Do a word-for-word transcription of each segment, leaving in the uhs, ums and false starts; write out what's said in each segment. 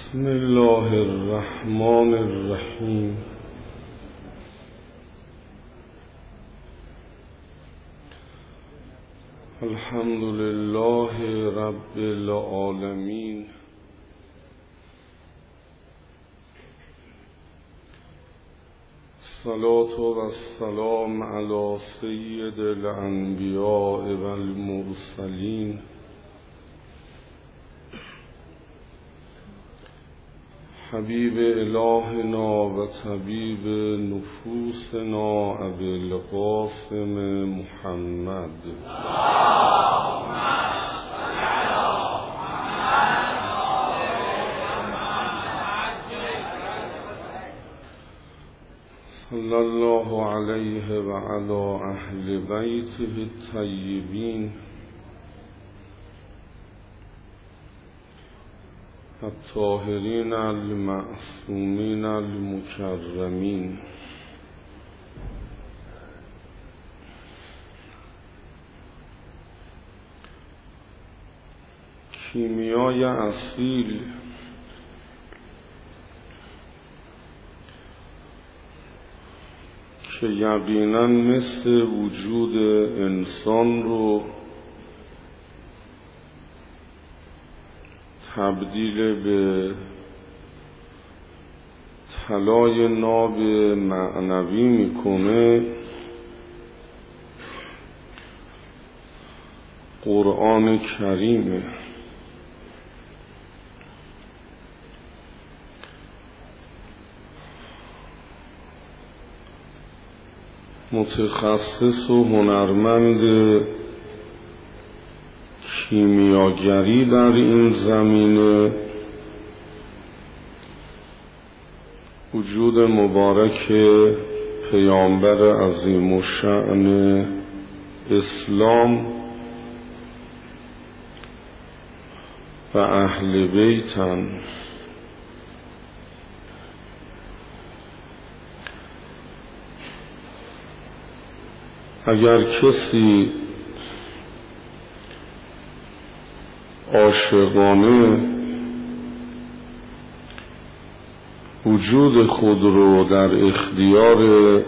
بسم الله الرحمن الرحیم. الحمد لله رب العالمین. الصلاة و السلام علی سید الانبیاء و المرسلین حبیب الهنا و طبیب نفوسنا ابی القاسم محمد صلی الله علیه و علی اهل بیته الطیبین الطاهرین المعصومین المکرمین. کیمیای اصیل که یقینا مثل وجود انسان رو تبدیل به طلای ناب معنوی میکنه، قرآن کریمه. متخصص و هنرمند کیمیاگری در این زمینه وجود مبارک پیامبر عظیم الشأن اسلام و اهل بیتن. اگر کسی عاشقانه وجود خود رو در اختیار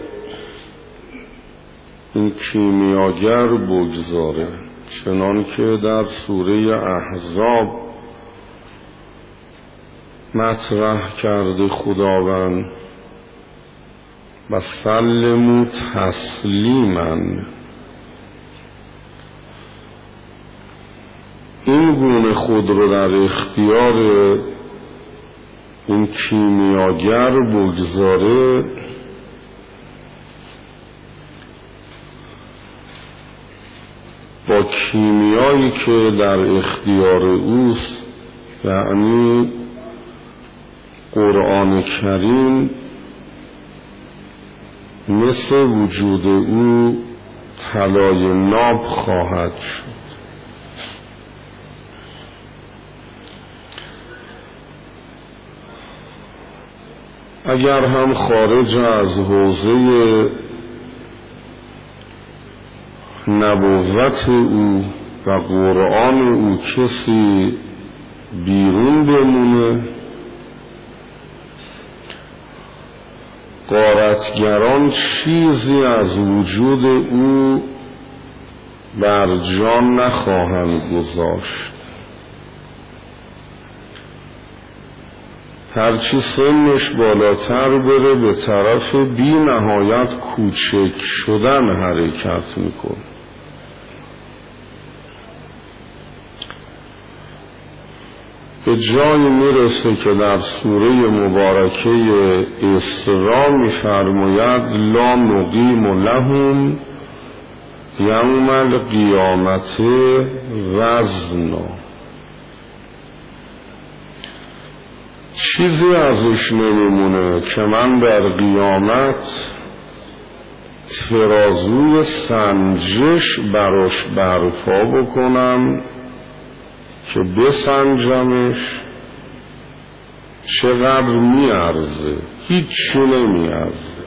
این کیمیاگر بگذاره، چنان که در سوره احزاب مطرح کرده خداوند و سلموا تسلیما، این گونه خود رو در اختیار این کیمیاگر بگذاره، با کیمیایی که در اختیار اوست، یعنی قرآن کریم، مثل وجود او طلای ناب خواهد شد. اگر هم خارج از حوزه نبوت او و قرآن او کسی بیرون بمونه، غارتگران چیزی از وجود او بر جان نخواهند گذاشت. هرچی سنش بالاتر بره به طرف بی نهایت کوچک شدن حرکت میکنه. به جایی میرسه که در سوره مبارکه اسراء میفرماید لا نقیم لهم یوم القیامت وزنا، چیزی ازش نمیمونه که من در قیامت ترازوی سنجش براش برپا بکنم که بسنجمش چقدر میارزه. هیچ نمیارزه.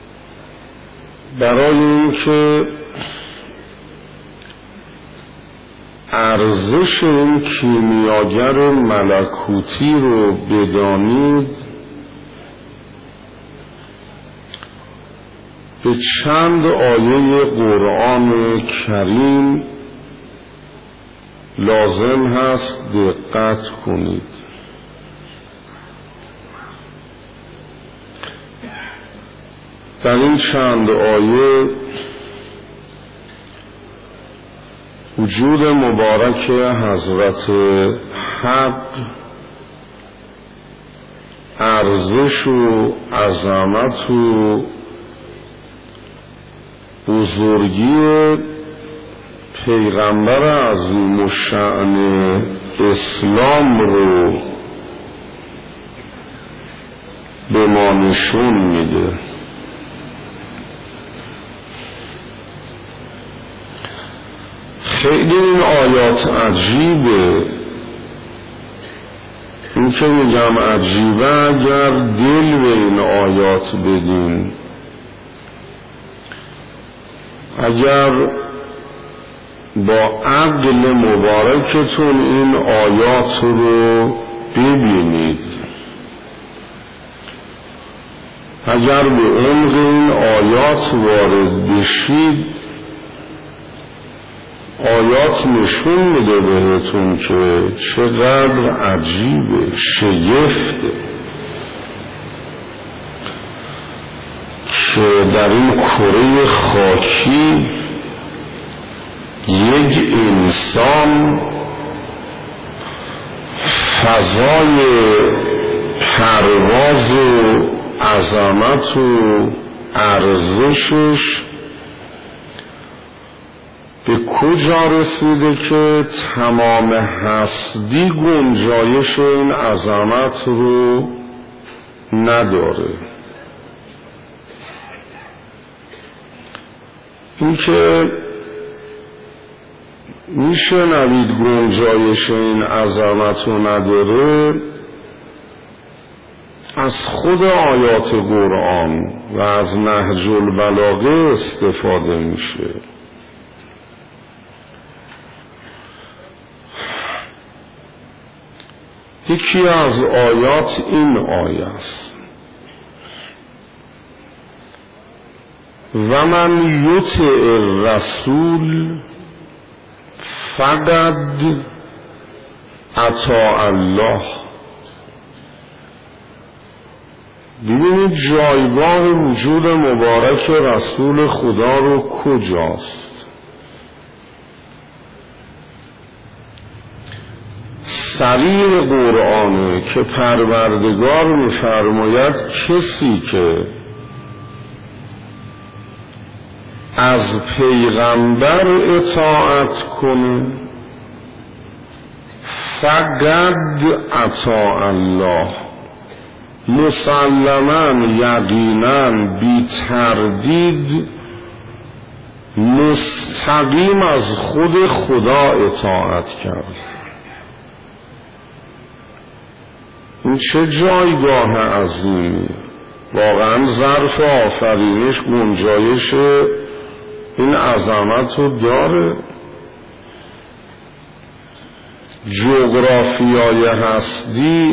برای اینکه ارزش این کیمیاگر ملکوتی رو بدانید به چند آیه قرآن کریم لازم هست دقت کنید. در این چند آیه وجود مبارک حضرت حق، ارزش و عظمت و بزرگی پیغمبر عظیم الشأن اسلام رو به ما نشون میده. خیلی این آیات عجیبه. این که میگم عجیبه اگر دل به این آیات بدین، اگر با عقل مبارکتون این آیات رو ببینید، اگر به عمق این آیات وارد بشید، آیات نشون میده بهتون که چقدر عجیبه، شگفته که در این کره خاکی یک انسان فضای پرواز و عظمت و ارزشش به کجا رسیده که تمام هستی گنجایش این عظمت رو نداره. این که میشه نوید گنجایش این عظمت رو نداره، از خود آیات قرآن و از نهج البلاغه استفاده میشه. یکی از آیات این آیه است: و من یطع الرسول فقد اطاع الله. ببینید جایگاه وجود مبارک رسول خدا رو کجاست. صریح قرآنه که پروردگار می‌فرماید کسی که از پیغمبر اطاعت کنه فقد اطاع الله، مسلماً یقیناً بی تردید مستقیم از خود خدا اطاعت کرد. این چه جایگاه عظیمی، واقعا ظرف آفرینش گنجایش این عظمت رو داره. جغرافیای هستی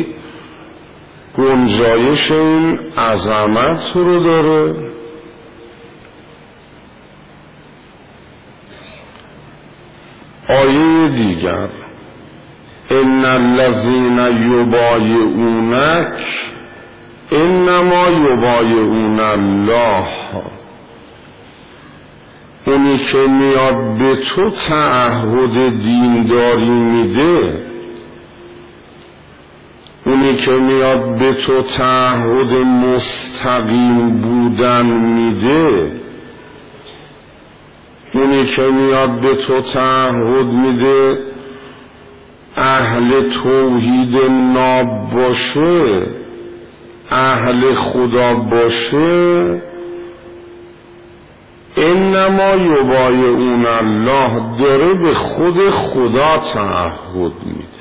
گنجایش این عظمت رو داره. آیه دیگر: ان الذین یبایعونک انما یبایعون الله. اونی که میاد به تو تعهد دینداری میده، اونی که میاد به تو تعهد مستقیم بودن میده، اونی که میاد به تو تعهد میده اهل توحید ناب باشه، اهل خدا باشه، انما یبایعون الله، داره به خود خدا تعهد میده.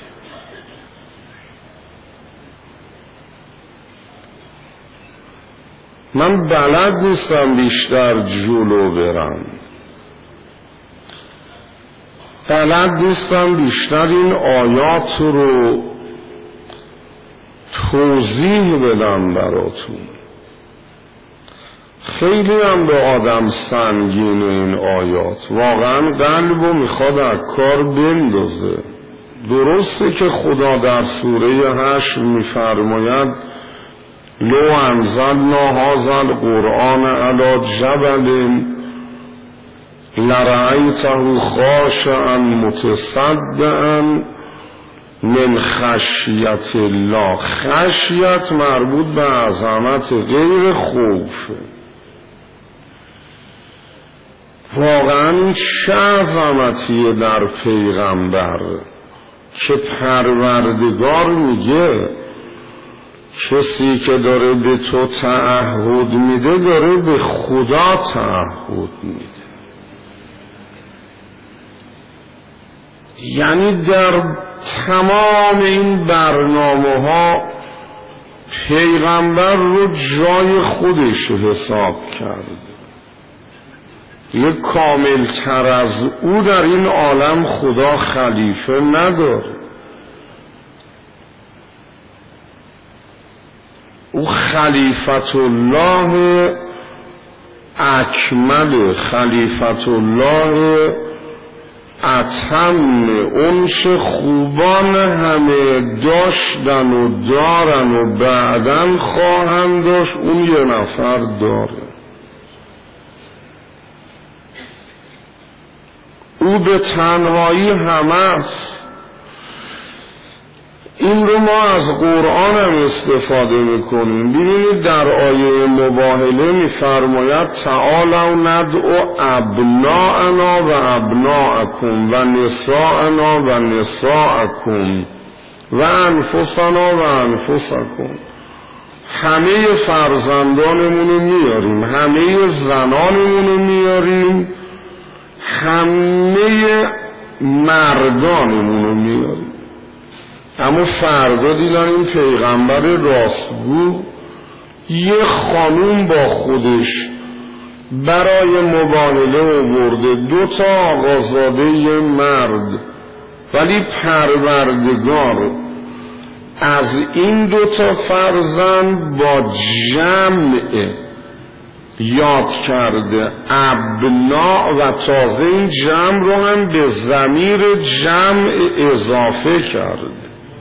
من بلد نیستم بیشتر جلو برم، بلد نیستم بیشتر این آیات رو توضیح بدم براتون. خیلی هم به آدم سنگین این آیات، واقعا قلب رو میخواد از کار بندازه. درسته که خدا در سوره حشر میفرماید لو انزلنا هذا القرآن علی جبل لرأیته خاشعا متصدعا من خشیت الله. خشیت مربوط به عظمت، غیر خوف. واقعا چه عظمتیه در پیغمبر که پروردگار میگه کسی که داره به تو تعهد میده داره به خدا تعهد میده. یعنی در تمام این برنامه ها پیغمبر رو جای خودش حساب کرد. یک کامل تر از او در این عالم خدا خلیفه نداره. او خلیفت الله اکمل، خلیفت الله اتم، اونش خوبان همه داشتن و دارن و بعدن خواهند داشت، اون یه نفر داره. او به تنهایی همه است. این رو ما از قرآن هم استفاده میکنیم. ببینید در آیه مباهله میفرماید تعالوا ندعو ابناءنا و ابناءکم و نساءنا و نساءکم و انفسنا و انفسکم. همه فرزندانمون رو میاریم، همه زنانمون رو میاریم، همه مردانمون رو میاریم. اما فردا دیدن این پیغمبر راستگو یه خانوم با خودش برای مباهله آورده، دو تا آقازاده یه مرد، ولی پروردگار از این دو تا فرزند با جمع یاد کرده، ابنا، و تازه این جمع رو هم به ضمیر جمع اضافه کرده.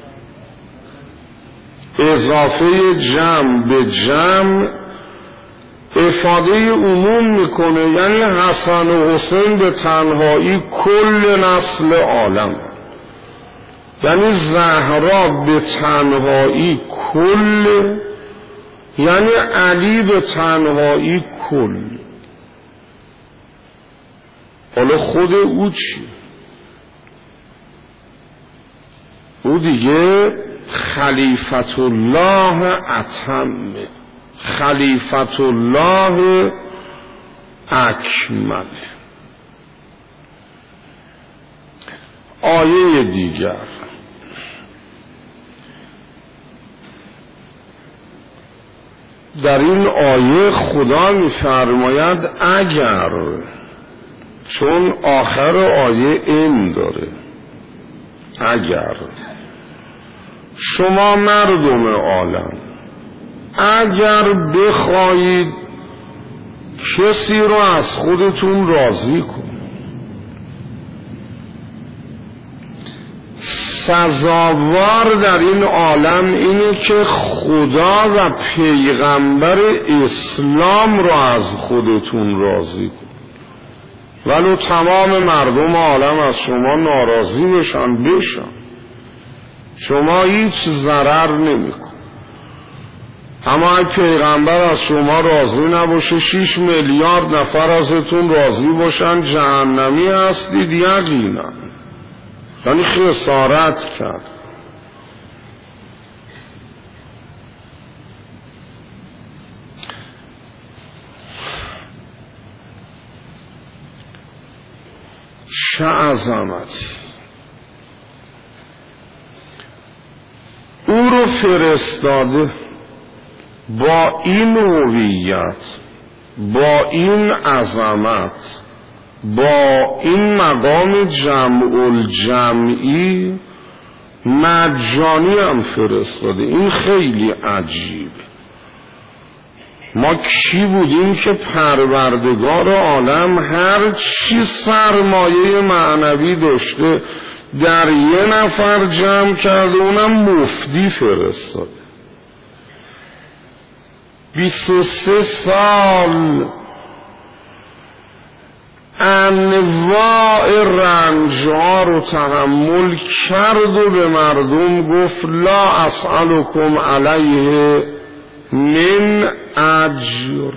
اضافه جمع به جمع افاده عموم میکنه، یعنی حسن و حسین به تنهایی کل نسل عالم، یعنی زهرا به تنهایی کل، یعنی علی به تنهایی کل. حالا خود او چی؟ او دیگه خلیفت الله اتم، خلیفت الله اکمل. آیه دیگر در این آیه خدا می‌فرماید اگر، چون آخر آیه این داره، اگر شما مردم عالم اگر بخواهید کسی رو از خودتون راضی کنید، سزاوار در این عالم اینه که خدا و پیغمبر اسلام رو از خودتون راضی کنید. ولو تمام مردم عالم از شما ناراضی بشن بشن، شما هیچ ضرر نمیکن. اما اگه پیغمبر از شما راضی نباشه، شیش میلیارد نفر ازتون راضی باشن، جهنمی هستید یقینا. یعنی خسارت کرد. چه عظمتی! او رو فرستاده با این هویت، با این عظمت، با این مقام جمع الجمعی مجانی هم فرستاده. این خیلی عجیبه. ما کی بودیم که پروردگار عالم هر چی سرمایه معنوی داشته در یه نفر جمع کرده، اونم مفتی فرستاده. بیست و سه سال انواع رنجها رو تحمل کرد و به مردم گفت لا اسألکم علیه من اجر،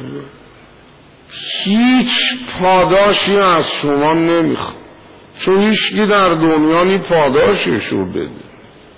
هیچ پاداشی از شما نمیخوام، چون هیچکی در دنیا نی پاداشش رو بده.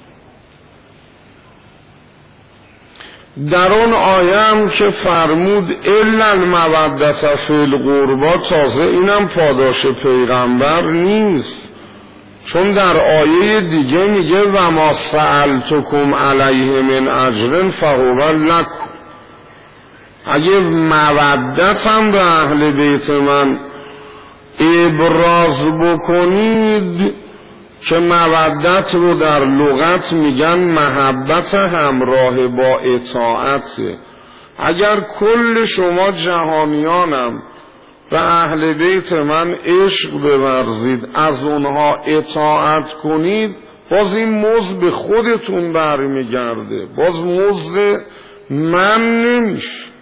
در اون آیه هم که فرمود الا المودة فی القربا، تازه اینم پاداش پیغمبر نیست، چون در آیه دیگه میگه و ما سألتکم علیه من اجر فهو لکم. اگه مودت هم به اهل بیت من ابراز بکنید، که مودت رو در لغت میگن محبت همراه با اطاعت، اگر کل شما جهانیانم به اهل بیت من عشق بورزید، از اونها اطاعت کنید، باز این مزد به خودتون برمیگرده، باز مزد من نمیشه.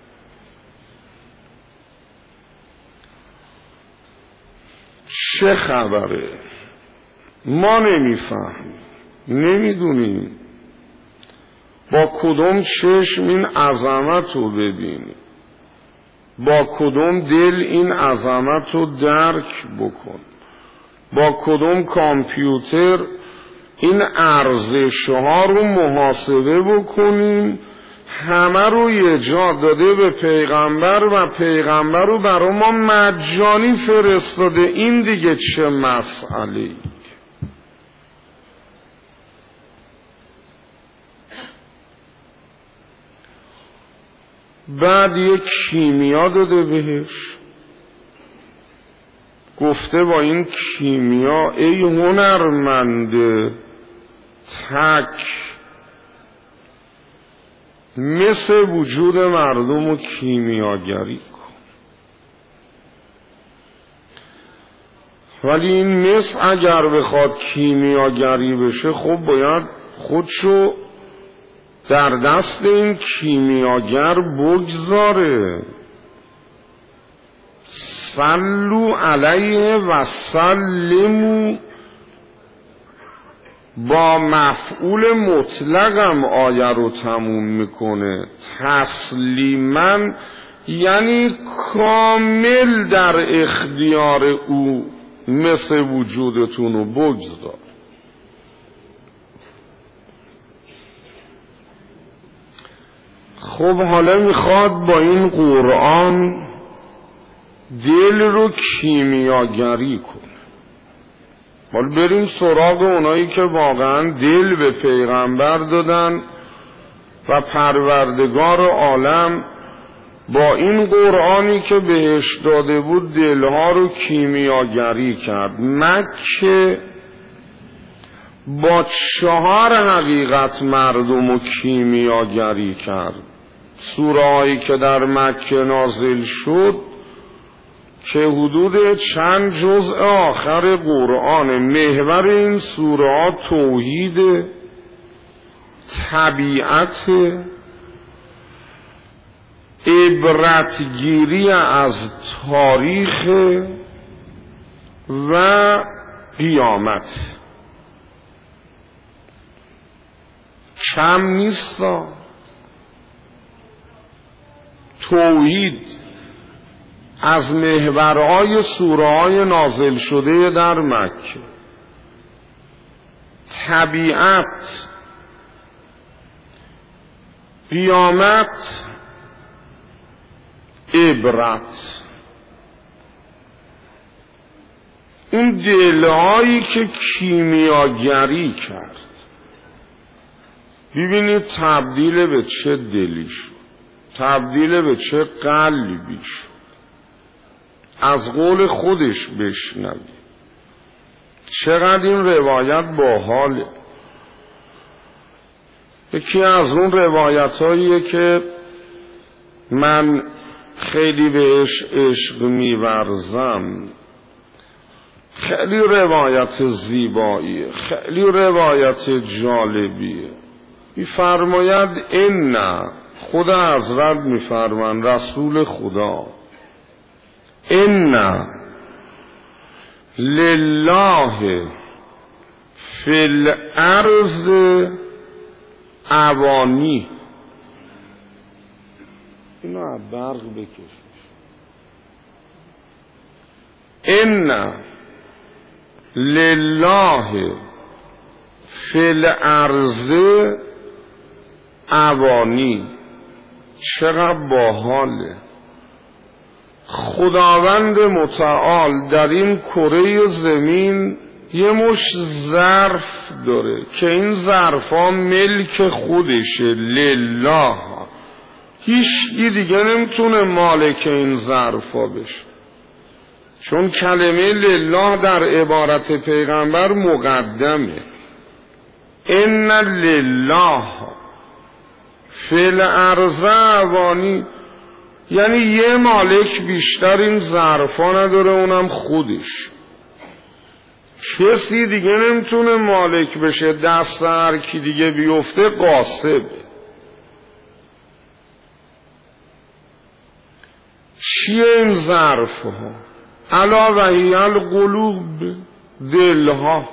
چه خبره؟ ما نمیفهمیم، نمیدونیم با کدوم چشم این عظمت رو ببینیم، با کدوم دل این عظمت رو درک بکن، با کدوم کامپیوتر این ارزش‌ها رو محاسبه بکنیم. همه رو یه جا داده به پیغمبر و پیغمبر رو برای ما مجانی فرستاده. این دیگه چه مسئله‌ای؟ بعد یک کیمیا داده بهش، گفته با این کیمیا ای هنرمند تک، مثل وجود مردم و کیمیاگری کن. ولی این مثل اگر بخواد کیمیاگری بشه، خب باید خودشو در دست این کیمیاگر بگذاره. صلو علیه و سلمو با مفعول مطلقم آیه رو تموم میکنه. تسلیما یعنی کامل در اختیار او مثل وجودتون رو بگذار. خب حالا میخواد با این قرآن دل رو کیمیاگری کنه. حالا بریم سراغ اونایی که واقعا دل به پیغمبر دادن و پروردگار عالم با این قرآنی که بهش داده بود دلها رو کیمیاگری کرد. مکه با چهار حقیقت مردم رو کیمیاگری کرد. سوره هایی که در مکه نازل شد که حدود چند جزء آخر قرآن، محور این سوره ها توحید، طبیعت، عبرتگیری از تاریخ و قیامت. کم نیستا. توحید از محورهای سوره‌های نازل شده در مکه، طبیعت، قیامت، عبرت. اون دلهایی که کیمیاگری کرد، ببینید تبدیل به چه دلی شد، تبدیل به چه قلبی شد. از قول خودش بشنوی. چقدر این روایت باحاله. یکی از اون روایت هاییه که من خیلی بهش عشق می‌ورزم. خیلی روایت زیباییه، خیلی روایت جالبیه. می‌فرماید ان، خدا حضرت می‌فرمان، رسول خدا، ان لله فی الارض اوانی. اینو برق بکش. ان لله فی الارض اوانی. چقدر باحاله. خداوند متعال در این کره زمین یه مش ظرف داره که این ظرفا ملک خودشه، لله. هیچ دیگه نمیتونه مالک این ظرفا بشه، چون کلمه لله در عبارت پیغمبر مقدمه. ان لله فی الارض اوانی، یعنی یه مالک بیشتر این ظرفا نداره، اونم خودش. کسی دیگه نمیتونه مالک بشه. دست هر کی دیگه بیفته غاصبه. چیه این ظرفها؟ الا و هی القلوب، دلها.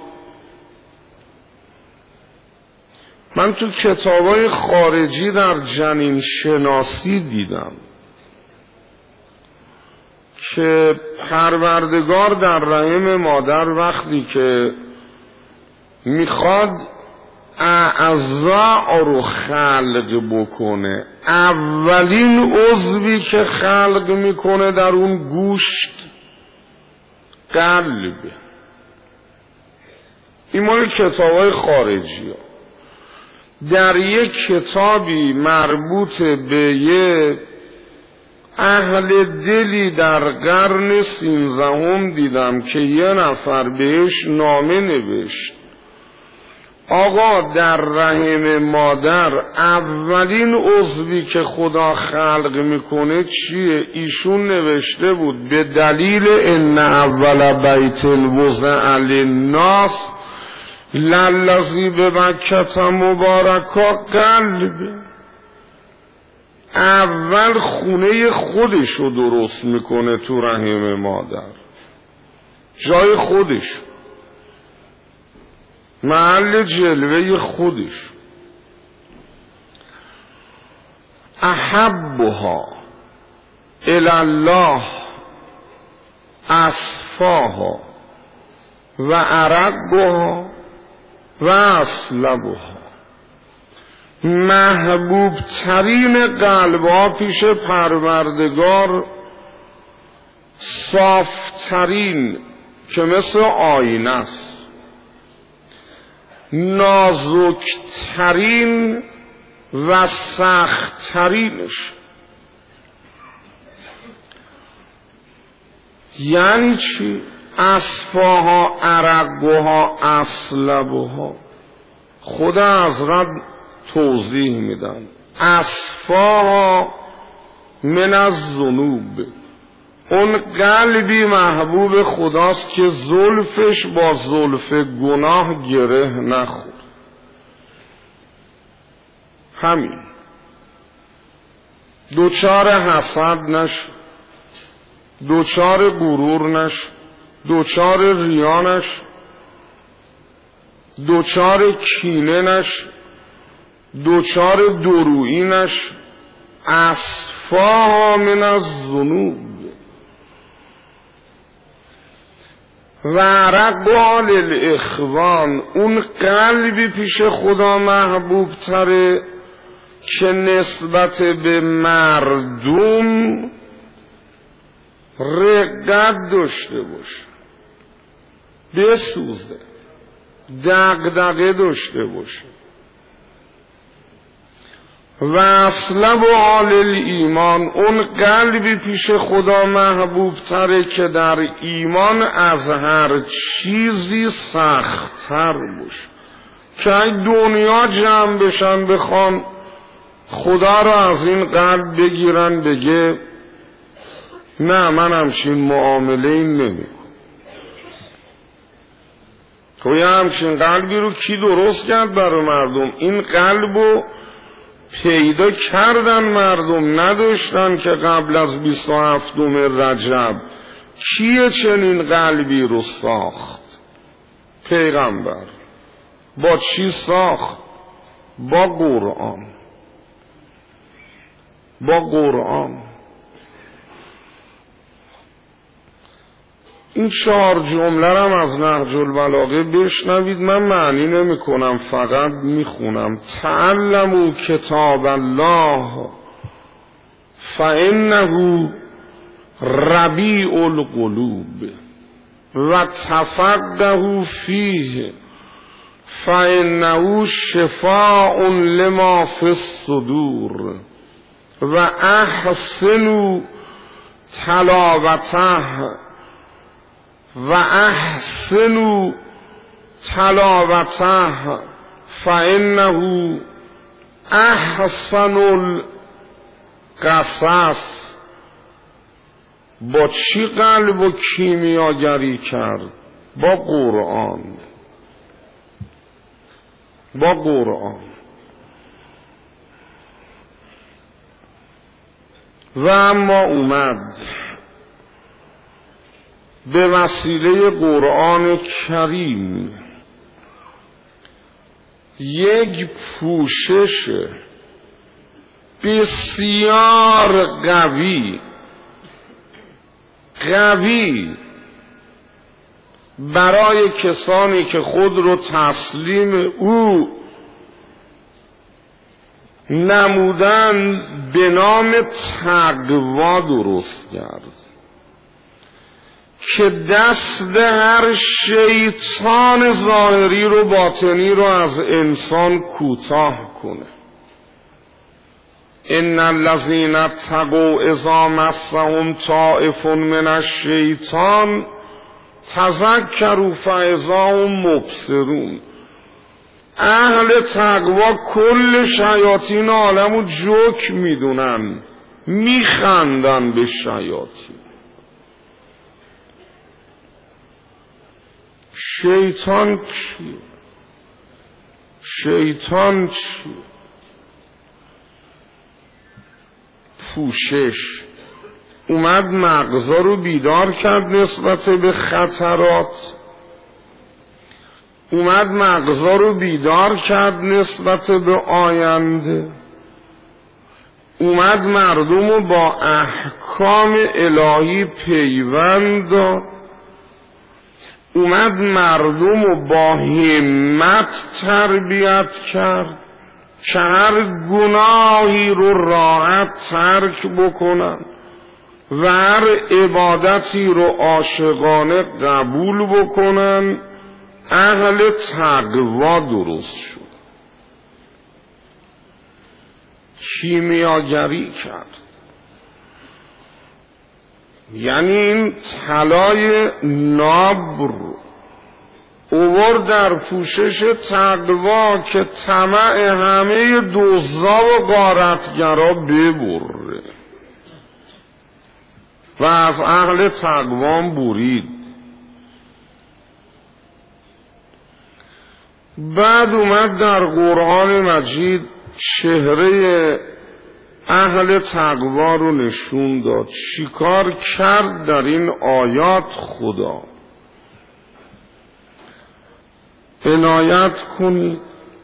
من تو کتابای خارجی در جنین شناسی دیدم که پروردگار در رحم مادر وقتی که میخواد اعضا رو خلق بکنه، اولین عضوی که خلق میکنه در اون گوشت قلبه. این مال کتابای خارجی ها. در یک کتابی مربوط به یه اهل دلی در قرن سیزدهم دیدم که یه نفر بهش نامه نوشت، آقا در رحم مادر اولین عضوی که خدا خلق میکنه چیه؟ ایشون نوشته بود به دلیل ان اول بیت الوضع للناس للذی ببکة مبارکا قلب. اول خونه خودشو درست میکنه تو رحم مادر، جای خودش، محل جلوه خودش. احبها الالله اصفاها و ارقها و اصلبها. محبوب ترین قلبها پیش پروردگار صاف ترین که مثل آینه است، نازک ترین و سخت ترینش. یعنی چی؟ اصفاها ارقها اصلبها. خدا حضرت توضیح میدن اصفاها من الذنوب، اون قلبی محبوب خداست که زلفش با زلف گناه گره نخورد. همین، دوچار حسد نشد، دوچار غرور نشد، دوچار ریا نشد، دوچار کینه نشد، دوچار درویی نشد. اصفاها من الذنوب و رقها للاخوان، اون قلبی پیش خدا محبوب تره که نسبت به مردم رقت داشته باشه، بسوزه، دغدغه داشته باشه. و اصلب و آل ایمان، اون قلبی پیش خدا محبوب تره که در ایمان از هر چیزی سخت‌تر باشه. که اگه دنیا جمع بشن بخوان خدا را از این قلب بگیرن بگه نه من همچین معامله این نمی کنم. تو یه همچین قلبی رو کی درست کرد برای مردم؟ این قلب رو پیدا کردن مردم، نداشتن که قبل از بیست و هفتم رجب. کیه چنین قلبی رو ساخت؟ پیغمبر. با چی ساخت؟ با قرآن. با قرآن. این چهار جمله هم از نهج البلاغه بشنوید، من معنی نمی کنم، فقط می خونم. تعلموا کتاب الله فانه ربیع القلوب و تفقهوا فیه فانه شفاء لما فی الصدور و احسنوا تلاوته و احسنوا تلاوته فانه احسن القصص. با چی قلب و کیمیاگری کرد؟ با قرآن. با قرآن. و اما اومد به وسیله قرآن کریم یک پوشش بسیار قوی قوی برای کسانی که خود رو تسلیم او نمودن به نام تقوا درست کرد که دست هر شیطان ظاهری رو باطنی رو از انسان کوتاه کنه. ان الذین اتقوا اذا مسهم طائف من الشیطان تذکروا فاذا هم مبصرون. اهل تقوا کل شیاطین عالمو جوک میدونن، میخندن به شیاطین. شیطان کیه؟ شیطان چیه؟ پوشش. اومد مغزا رو بیدار کرد نسبت به خطرات، اومد مغزا رو بیدار کرد نسبت به آینده، اومد مردم رو با احکام الهی پیوند داد، اومد مردم رو با همت تربیت کرد که هر گناهی رو راحت ترک بکنن و هر عبادتی رو عاشقانه قبول بکنن. اهل تقوا درست شد، کیمیاگری کرد. یعنی این طلای ناب رو اوورد در پوشش تقوا که طمع همه دزدا و غارتگرا ببره و از اهل تقوا برید. بعد اومد در قرآن مجید چهره اهل تقوا رو نشون داد. چیکار کرد در این آیات خدا؟ عنایت کنید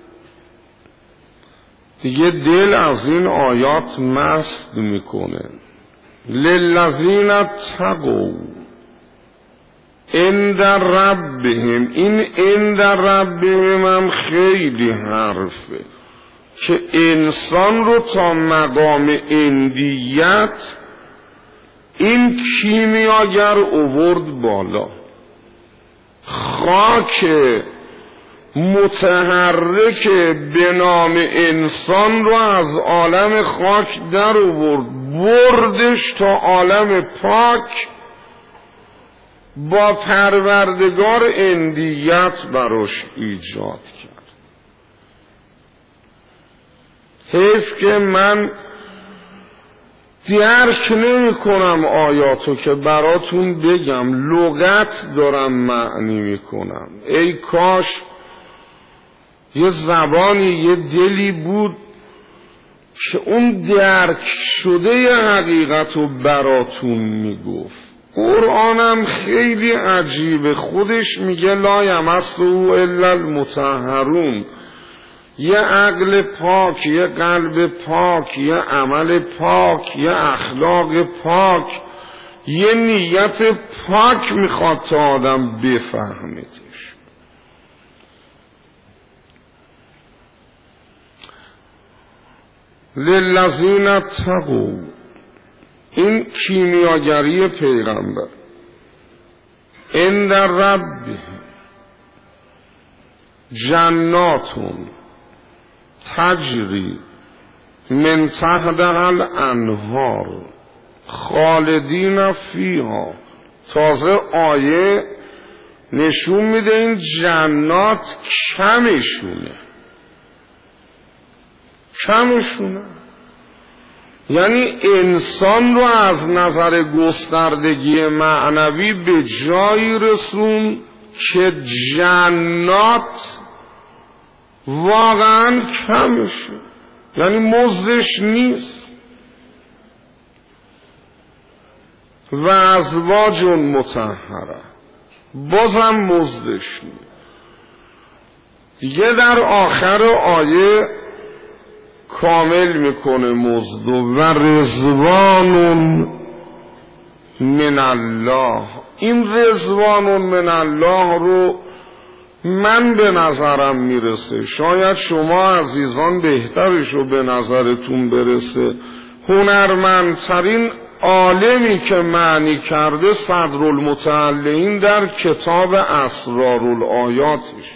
دیگه، دل از این آیات مست میکنه. للذین اتقوا عند ربهم. این عند ربهم هم خیلی حرفه که انسان رو تا مقام عندیت این کیمیاگر اوورد بالا. خاک متحرک به نام انسان رو از عالم خاک در آورد، بردش تا عالم پاک، با پروردگار اندیت براش ایجاد کرد. حیف که من درک نمی کنم آیاتو که براتون بگم، لغت دارم معنی می کنم. ای کاش یه زبانی، یه دلی بود که اون درک شده حقیقتو براتون می گفت. قرآنم خیلی عجیبه، خودش میگه لا یمسه الا المطهرون، یه عقل پاک، یه قلب پاک، یه عمل پاک، یه اخلاق پاک، یه نیت پاک میخواد تا آدم بفهمتش. للذین اتقوا، این کیمیاگری پیغمبر، عند ربهم جناتون تجری من تحتها الانهار خالدین فیها. تازه آیه نشون میده این جنات کمشونه، کمشونه یعنی انسان رو از نظر گستردگی معنوی به جایی رسون که جنات واقعا کمشه، یعنی مزدش نیست. و ازواج مطهره، بازم مزدش نیست. دیگه در آخر آیه کامل میکنه مزد و رضوان من الله. این رضوان من الله رو من به نظرم میرسه، شاید شما عزیزان بهترشو به نظرتون برسه، هنرمندترین عالمی که معنی کرده صدرالمتعلین در کتاب اسرارالآیاتش.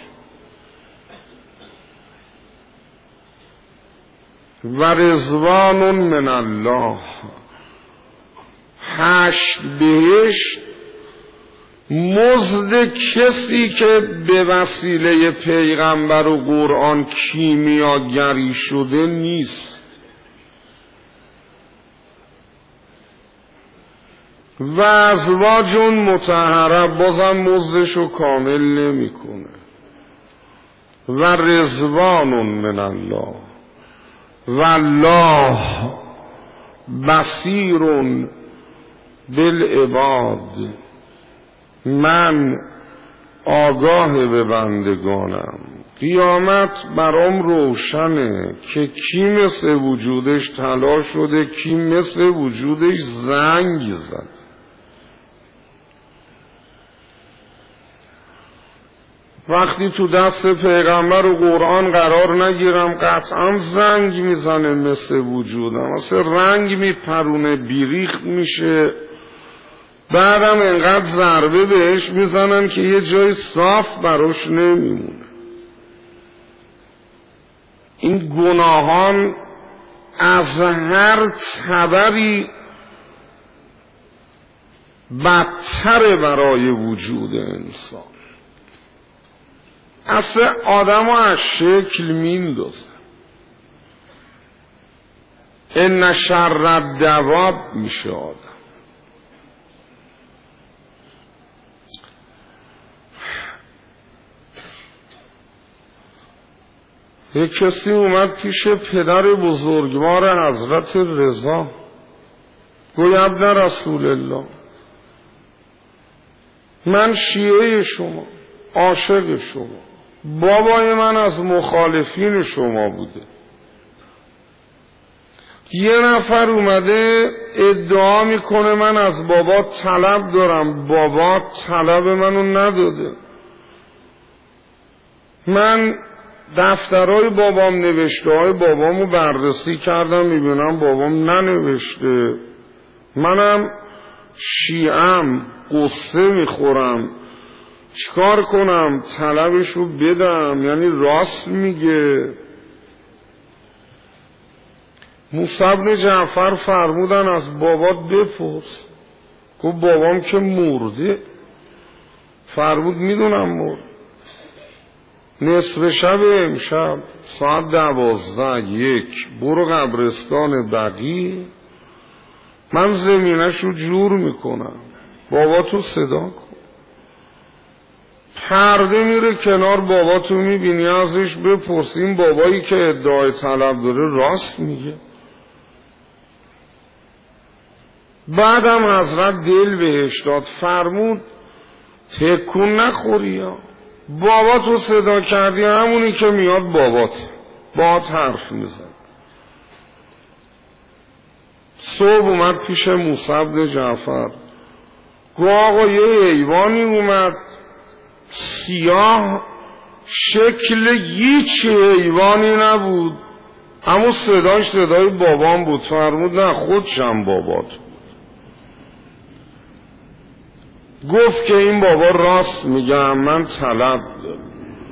و رضوان من الله، هشت بهشت مزد کسی که به وسیله پیغمبر و قرآن کیمیاگری شده نیست. و ازواج مطهره، بازم مزدشو کامل نمی کنه. و رضوان من الله والله بصیر بالعباد، من آگاه به بندگانم. قیامت برام روشنه که کی مثل وجودش طلا شده، کی مثل وجودش زنگ زد. وقتی تو دست پیغمبر و قرآن قرار نگیرم قطعا زنگ میزنه مثل وجودم، مثل رنگ میپرونه، بیریخت میشه، بعدم انقدر ضربه بهش میزنن که یه جای صاف براش نمیمونه. این گناهان از هر تبری بدتر برای وجود انسان. اصلا آدم ها از شکل میندازه. ان شر الدواب میشه آدم. یک کسی اومد پیش پدر بزرگوار حضرت رضا، گوید ابن رسول الله، من شیعه شما، عاشق شما، بابای من از مخالفین شما بوده. یه نفر اومده ادعا میکنه من از بابا طلب دارم، بابا طلب منو نداده. من دفترهای بابام، نوشته های بابامو بررسی کردم، میبینم بابام ننوشته. منم شیعم، قصه میخورم، چیکار کنم؟ طلبشو بدم؟ یعنی راست میگه. موسی بن جعفر فرمودن از بابات بپرس. گفت بابام که مرده. فرمود میدونم مرد. نصف شب امشب ساعت دوازده یک برو قبرستان بقیع، من زمینشو جور میکنم، باباتو صدا کن. پرده میره کنار، باباتو میبینی، ازش بپرسیم بابایی که ادعای طلب داره راست میگه. بعدم حضرت دل بهش داد، فرمود تکون نخوری ها، باباتو صدا کردی، همونی که میاد بابات باهات حرف میزن. صبح اومد پیش موسی بن جعفر، گو آقا یه حیوانی اومد سیاه، شکل هیچ حیوانی نبود، اما صداش صدای بابام بود. فرمود نه، خودشم بابات بود. گفت که این بابا راست میگم، من طلب دارم.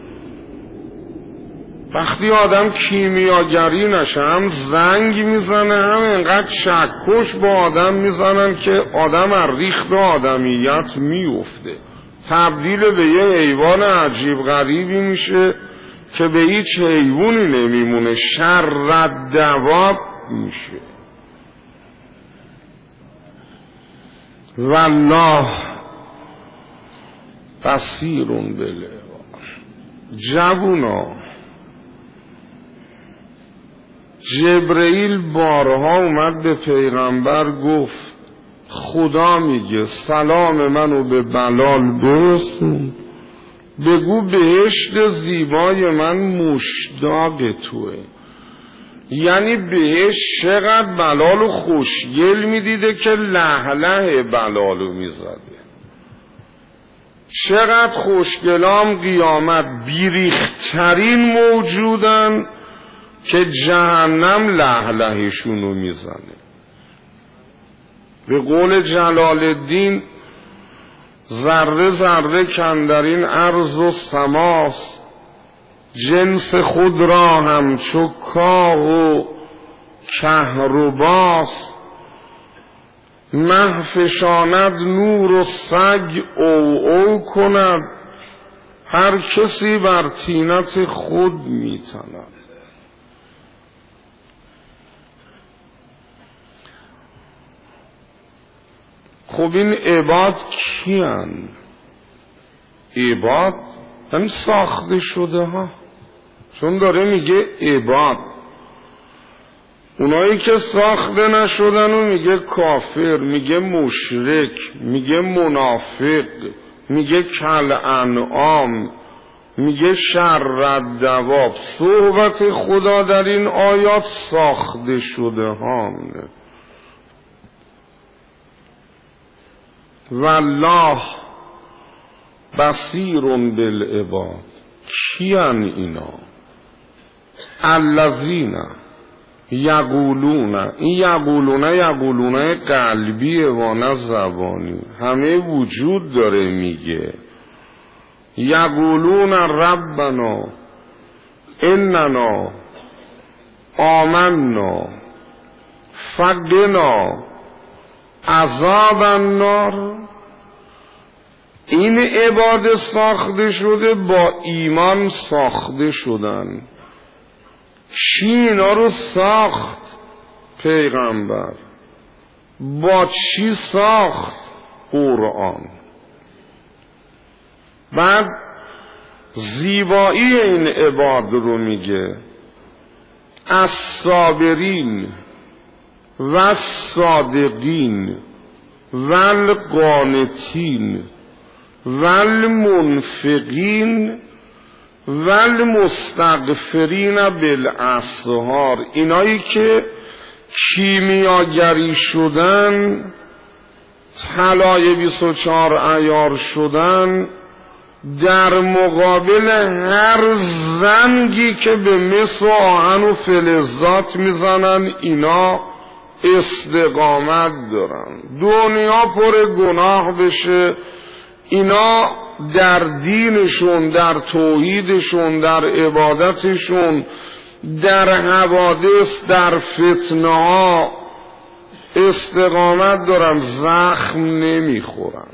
وقتی آدم کیمیاگری نشه، هم زنگ میزنه، هم انقدر چکش با آدم میزنن که آدم از ریخت آدمیت میفته، تبدیل به یه حیوان عجیب غریبی میشه که به هیچ حیوانی نمیمونه، شر دواب میشه. والله بصیر بالعباد. جوونا، جبرئیل بارها اومد به پیغمبر گفت خدا میگه سلام منو به بلال برسون، بگو بهشت زیبای من مشتاق توه. یعنی بهشت چقدر بلالو خوشگل میدیده که لهله بلالو میزده، چقدر خوشگلام قیامت بیریخترین موجودن که جهنم لهلهشونو میزنه. به قول جلال الدین ذره ذره کندرین ارض و سماس، جنس خود را همچو کاه و کهرباس، محفشاند نور و سگ او او کند، هر کسی بر طینت خود میتند. خب این عباد کیان؟ عباد هم ساخته شده ها، چون داره میگه عباد. اونایی که ساخته نشدن و میگه کافر، میگه مشرک، میگه منافق، میگه کل انعام، میگه شر دواب. صحبت خدا در این آیات ساخته شده ها. والله بصیر بالعباد. کیان اینا؟ الذین یقولون. این یقولون یقولون قلبیه و نه زبانی، همه وجود داره میگه. یقولون ربنا اننا آمنا فقنا عذاب النار. این عباد ساخته شده با ایمان ساخته شدن. کی اینا رو ساخت؟ پیغمبر. با چی ساخت؟ قرآن. بعد زیبایی این عباد رو میگه، الصابرین و الصادقین و القانتین و المنفقین و المستغفرین بالاسحار. اینایی که کیمیاگری شدن، طلای بیست و چهار عیار شدن، در مقابل هر زنگی که به مس و آهن و فلزات میزنن اینا استقامت دارن. دنیا پر گناه بشه، اینا در دینشون، در توحیدشون، در عبادتشون، در حوادث، در فتنه ها استقامت دارن، زخم نمیخورن،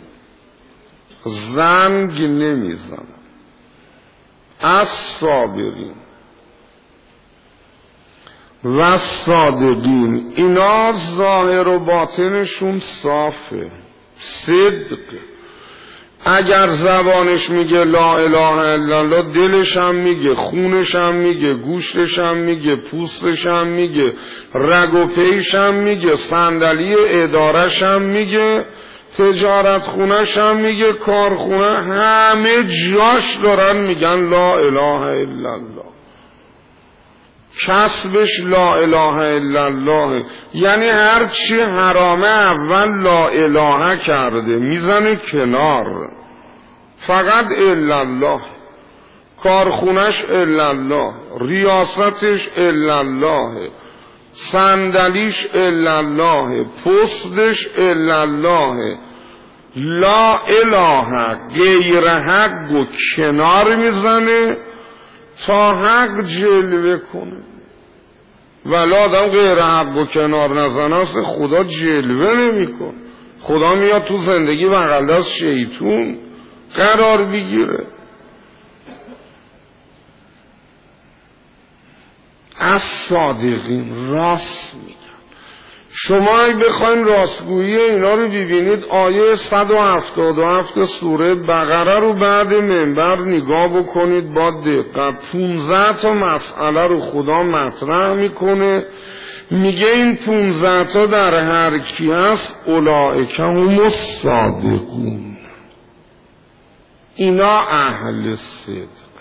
زنگ نمیزنن. از صابرین و صادقین، اینا ظاهر و باطنشون صافه، صدق. اگر زبانش میگه لا اله الا الله، دلش هم میگه، خونش هم میگه، گوشتش هم میگه، پوستش هم میگه، رگ و پیش هم میگه، صندلی ادارش هم میگه، تجارت خونش هم میگه، کارخونه، همه جاش دارن میگن لا اله الا الله. کسبش لا اله الا الله، یعنی هر چی حرامه اول لا اله کرده میزنه کنار، فقط الا الله. کارخونش الا الله، ریاستش الا الله، صندلیش الا الله، پستش الا الله. لا اله غیر حق و کنار میزنه تا حق جلوه کنه. ولی آدم غیر حق و کنار نزنه است خدا جلوه نمی کن. خدا میاد تو زندگی بغل دست شیطون قرار بگیره. از صادقین، راست میگن. شما اگه بخواین راستگویی اینا رو ببینید، آیه صد و هفتاد و هفت سوره بقره رو بعد منبر نگاه بکنید با دقت. پونزده تا مسئله رو خدا مطرح میکنه، میگه این پونزده تا در هر کی هست اولئک هم الصادقون، اینا اهل صدق.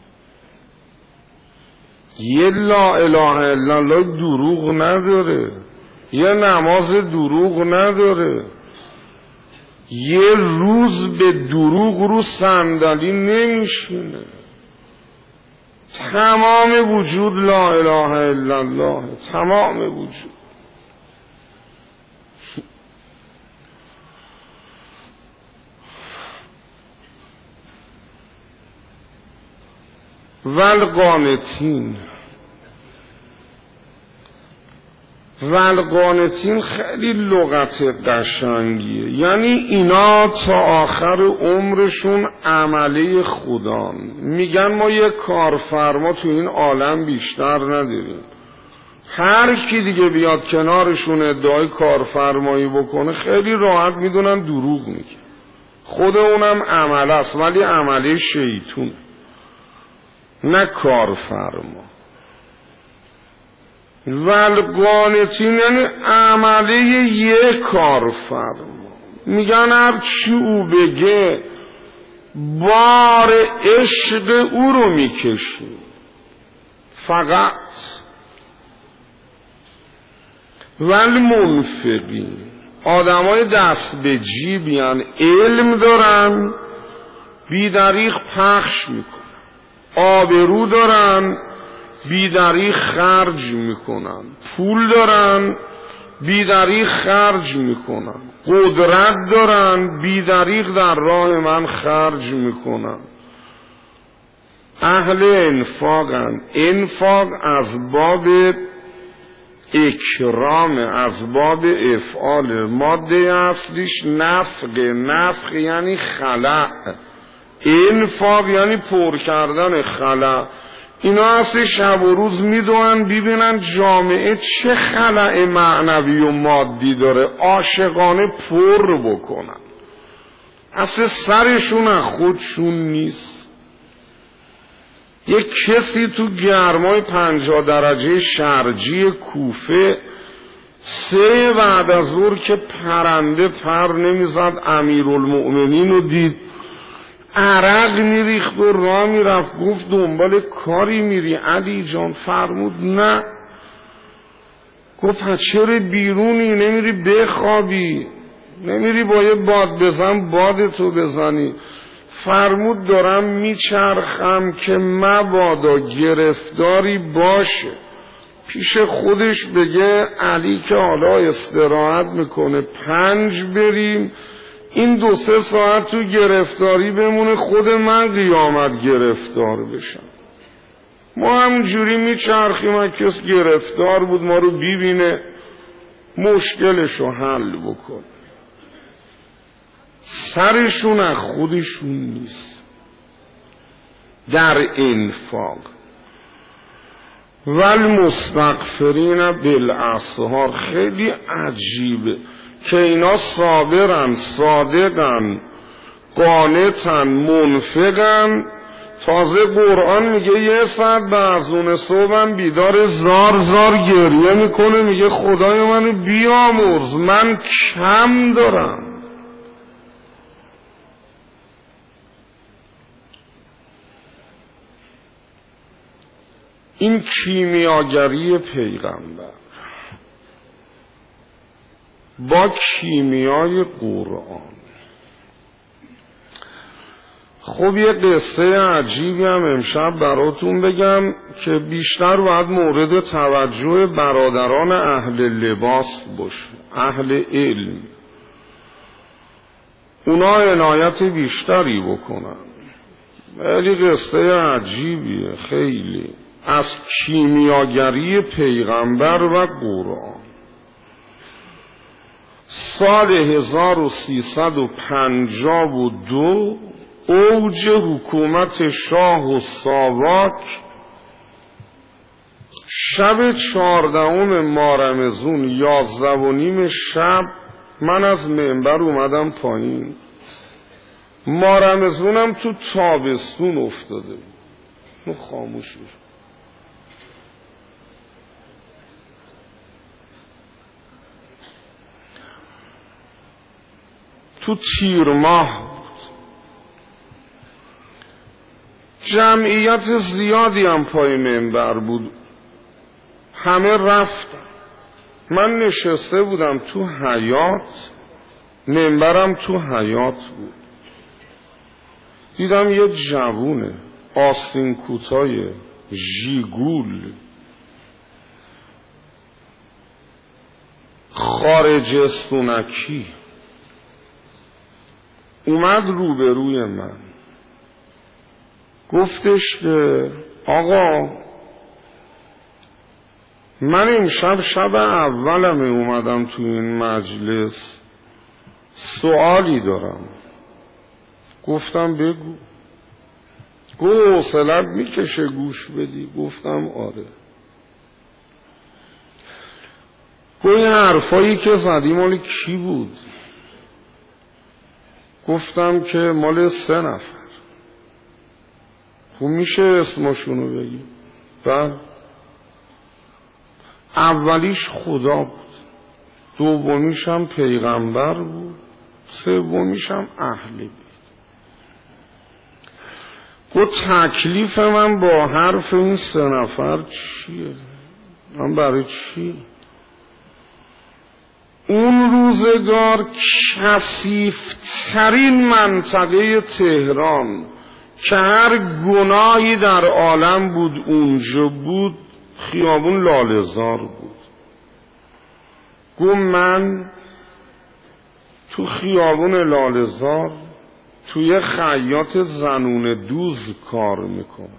یه لا اله الا الله دروغ نداره، یه نماز دروغ نداره، یه روز به دروغ رو صندلی نمیشینه. تمام وجود لا اله الا الله، تمام وجود. والقانتین، والقانتین خیلی لغت قشنگیه، یعنی اینا تا آخر عمرشون عمله خدا. میگن ما یک کارفرما تو این عالم بیشتر نداریم، هر کی دیگه بیاد کنارشون ادعای کارفرمایی بکنه خیلی راحت میدونن دروغ میگه. خود اونم عمله است ولی عمله شیطون، نه کارفرما. والقانتین یعنی عمله یک کارفرما. میگن هر چی او بگه بار عشق او رو میکشی فقط. والمنفقین، آدمای دست به جیب، یعنی علم دارن بیدریغ پخش میکنن، آبرو دارن بیدریغ خرج میکنن، پول دارن بیدریغ خرج میکنن، قدرت دارن بیدریغ در راه من خرج میکنن. اهل انفاقن. انفاق از باب اکرام، از باب افعال. ماده اصلیش نفق. نفق یعنی خلع، انفاق یعنی پر کردن خلع. اینا اصلا شب و روز میدونن ببینن جامعه چه خلع معنوی و مادی داره، عاشقانه پر بکنن. اصلا سرشون از خودشون نیست. یک کسی تو گرمای پنجاه درجه شرجی کوفه سه بعد از ظهر که پرنده پر نمیزد امیرالمؤمنین رو دید، عرق میریخت و راه میرفت. گفت دنبال کاری میری علی جان؟ فرمود نه. گفت چرا بیرونی نمیری بخوابی؟ نمیری با یه باد بزن بادتو بزنی؟ فرمود دارم میچرخم که مبادا گرفتاری باشه. پیش خودش بگه علی که حالا استراحت میکنه، پنج بریم این دو سه ساعت تو گرفتاری بمونه، خود من قیامت گرفتار بشم. ما همجوری میچرخیم، کس گرفتار بود ما رو بیبینه مشکلشو حل بکن. سرشون از خودشون نیست در انفاق. والمستغفرین بالاسحار، خیلی عجیبه که اینا صابرن، صادقن، قانتن، منفقن. تازه قرآن میگه یه ساعت بعضون صبحم بیدار زار زار گریه میکنه، میگه خدای منو بیامرز، من کم دارم. این کیمیاگری پیغمبر با کیمیای قرآن. خب یه قصه عجیبی هم امشب براتون بگم که بیشتر باید مورد توجه برادران اهل لباس باشه، اهل علم. اونا عنایت بیشتری بکنن. ولی قصه عجیبیه خیلی، از کیمیاگری پیغمبر و قرآن. سال هزار و سیصد و پنجاه و دو اوج حکومت شاه و ساواک، شب چهاردهم مارمزون یازده و نیم شب من از منبر اومدم پایین. مارمزونم تو تابستون افتاده بود، خاموش شد. تو تیر ماه بود. جمعیت زیادی هم پای منبر بود، همه رفتن. من نشسته بودم تو حیاط، منبرم تو حیاط بود. دیدم یه جوونه آستین کوتاه ژیگول، خارج استونکی، اومد روبروی من، گفتش که آقا من امشب شب اولم اومدم تو این مجلس، سوالی دارم. گفتم بگو. گفت حوصله‌ات میکشه گوش بدی؟ گفتم آره. گفت این حرفایی که زدی مال کی بود؟ گفتم که مال سه نفر. خب میشه اسمشونو بگی؟ بعد اولیش خدا بود، دومیش هم پیغمبر بود، سومیش هم اهل بیت. گفت تکلیف من با حرف این سه نفر چیه؟ من برای چی؟ اون روزگار کثیف‌ترین منطقه تهران که هر گناهی در عالم بود اونجا بود، خیابون لاله‌زار بود. گفت من تو خیابون لاله‌زار توی خیاط زنون دوز کار میکنم.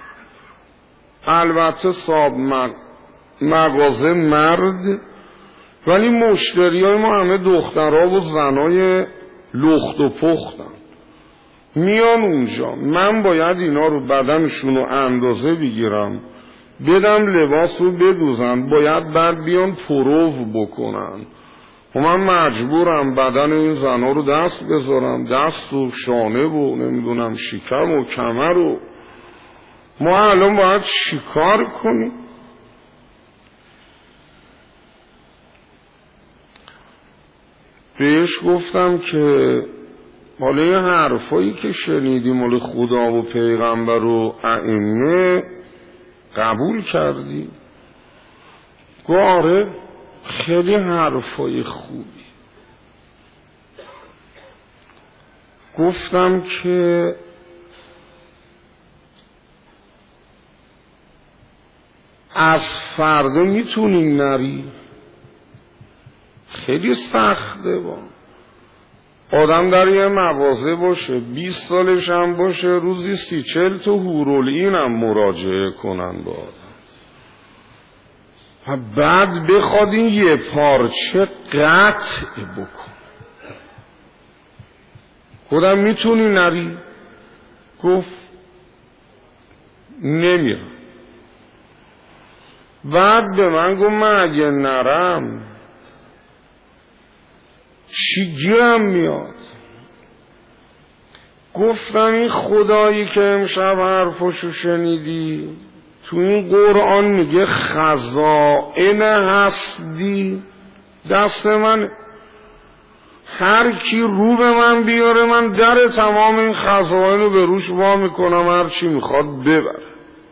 البته صاحب مغازه مرد، ولی مشتری های ما همه دخترها و زنای لخت و پختن. میان اونجا، من باید اینا رو بدنشون رو اندازه بگیرم، بدم لباس رو بدوزن، باید بعد بیان پروو بکنن و من مجبورم بدن این زنها رو دست بذارم، دست و شانه و نمیدونم شکم و کمر و ما الان باید چیکار کنیم؟ بهش گفتم که حالا این حرفایی که شنیدیم مال خدا و پیغمبر و ائمه قبول کردی؟ گفت آره خیلی حرفای خوبی. گفتم که از فردا میتونی نری؟ خیلی سخته با آدم در یه مواضع باشه، بیست سالش هم باشه، روزی سی چل تا حورالعین هم مراجعه کنن با آدم و بعد بخواد این یه پارچه قطع بکن. خودم میتونی نری؟ گفت نمیرم. بعد به من گفت من اگه نرم چی گیرم میاد؟ گفتم این خدایی که امشب حرفشو شنیدی تو این قرآن میگه خزائن هستی دست من، هر کی رو به من بیاره من در تمام این خزائن رو به روش وا میکنم، هر چی میخواد ببره.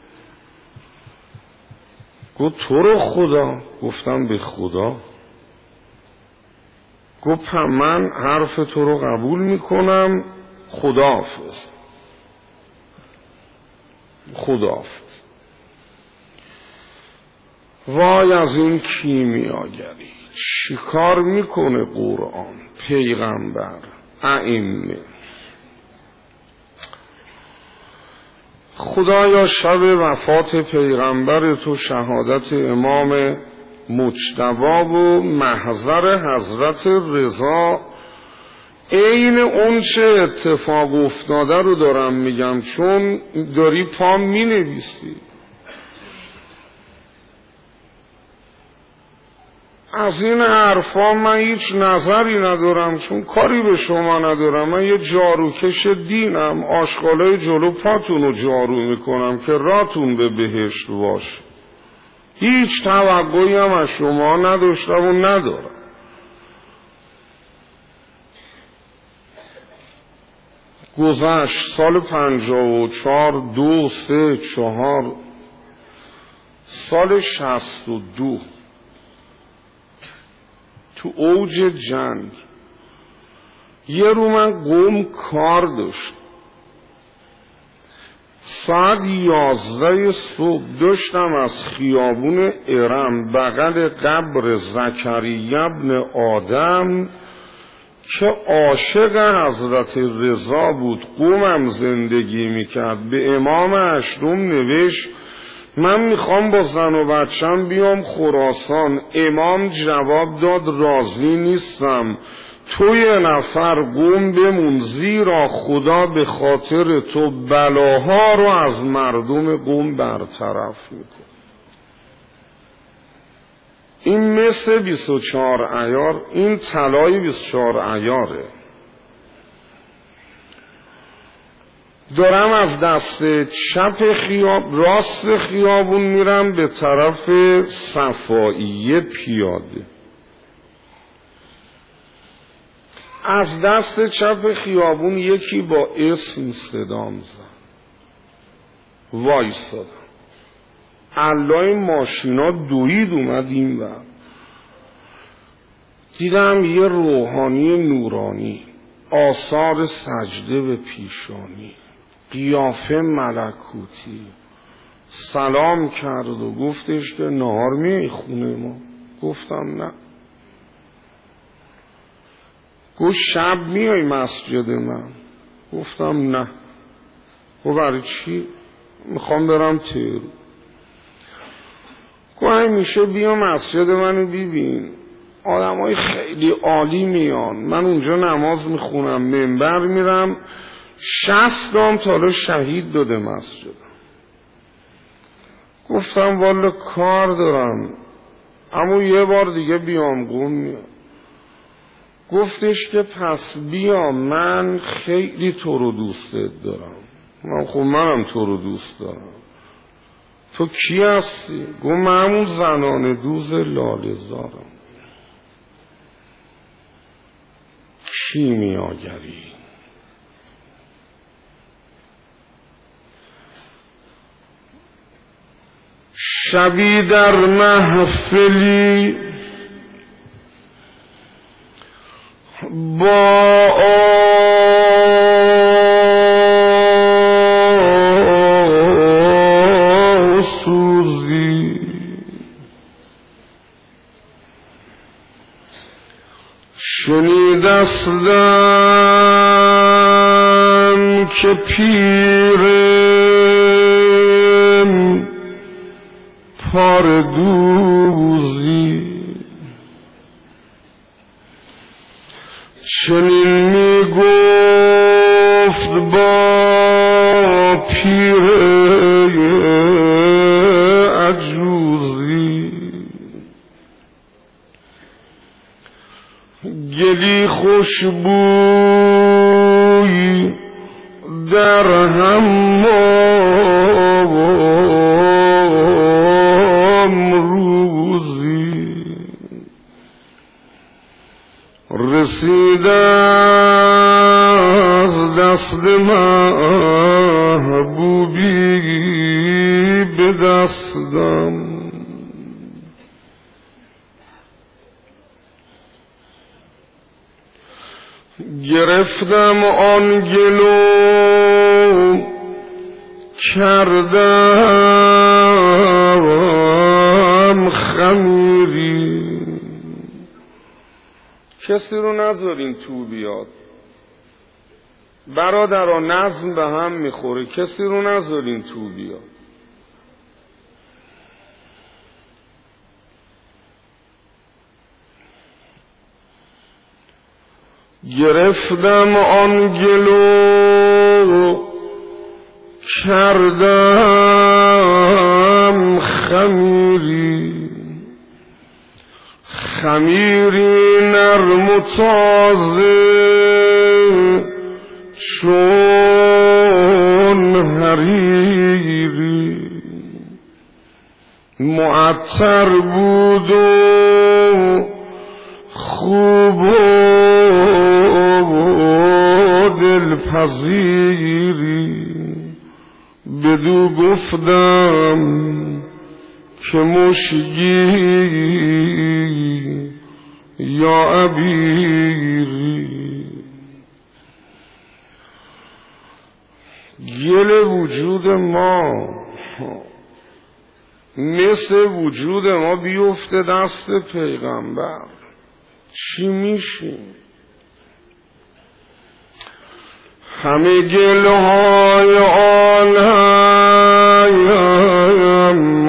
گفت تو رو خدا؟ گفتم به خدا. گفت من حرف تو رو قبول میکنم، خداحافظ. خداحافظ. وای از این کیمیاگری، چیکار میکنه قرآن، پیغمبر، ائمه. خدایا شب وفات پیغمبر تو شهادت امام مجتبی و محضر حضرت رضا عین اون چه اتفاق افتاده رو دارم میگم، چون داری پام مینویسی. از این حرفا من هیچ نظری ندارم، چون کاری به شما ندارم. من یه جاروکش دینم، آشغالای جلو پاتون رو جارو میکنم که راتون به بهشت باشه. هیچ توقعی هم از شما نداشتم و ندارم. گذشت سال پنجاه و چهار، دو، سه، چهار، سال شصت و دو تو اوج جنگ یه رو من قوم کار داشت. ساعت یازده صبح داشتم از خیابون ارم بغل قبر زکریا ابن آدم که عاشق حضرت رضا بود، قومم زندگی میکرد، به امام اشرم نوشت من میخوام با زن و بچم بیام خراسان. امام جواب داد راضی نیستم، تو یه نفر قوم بمون، زیرا خدا به خاطر تو بلاها رو از مردم قوم برطرف میکن. این مثل بیست و چهار عیار، این طلای بیست و چهار عیاره. دارم از دست چپ خیاب راست خیابون میرم به طرف صفائیه پیاده. از دست چپ خیابون یکی با اسم صدام زد، وایسادم. علای ماشینا دوید اومد این ور، دیدم یه روحانی نورانی، آثار سجده به پیشانی، قیافه ملکوتی. سلام کرد و گفتش که نهار میای خونه ما؟ گفتم نه. گفت شب میای مسجد من؟ گفتم نه. گفت برای چی؟ میخوام برم تهران. گفت همیشه بیا مسجد منو ببین، آدم های خیلی عالی میان، من اونجا نماز میخونم، منبر میرم، شصت دام تالا شهید داده مسجد. گفتم والا کار دارم، اما یه بار دیگه بیام قوم میام. گفتش که پس بیا، من خیلی تو رو دوستت دارم. من خب منم تو رو دوست دارم. تو کی هستی؟ گفت من همون زنان دوز لاله زارم. کیمیاگری. شبی در محفلی با آسوزی شنیدستم که پیرم پار دوزی چنین می گفت با پیر عجوزی گلی خوشبوی در حمام روزی رسید از دست محبوبی به دستم گرفتم آن گلو کردم خمیری. کسی رو نذارین تو بیاد برادران، نظم به هم میخوره. کسی رو نذارین تو بیاد. گرفتم آن گلو کردم خمیری، خمیری نرم و تازه چون حریری، معطر بود و خوب و دلپذیری. بدو گفتم که مشگی یا عبیری. گل وجود ما مثل وجود ما بیفته دست پیغمبر، چی میشیم؟ همه گلهای عالم